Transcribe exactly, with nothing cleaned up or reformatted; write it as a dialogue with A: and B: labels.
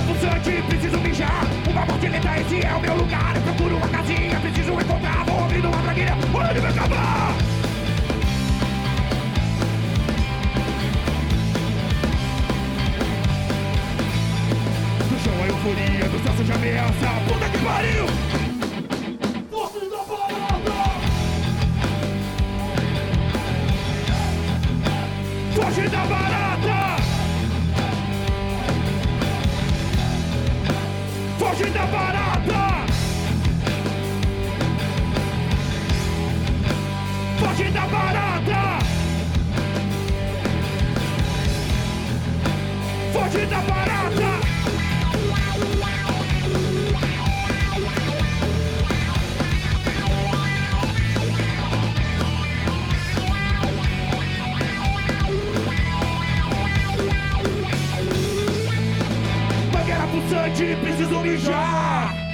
A: pulsante, preciso mijar. Uma morte lenta, esse é o meu lugar. Eu procuro uma casinha, preciso encontrar. Vou abrindo uma braguilha, hora de me acabar. No chão a euforia, do senso de ameaça. Puta que pariu! Força da parada! Foge da barata! Foge da barata! Foge da barata! Foge da barata! Mangueira pulsante, preciso mijar.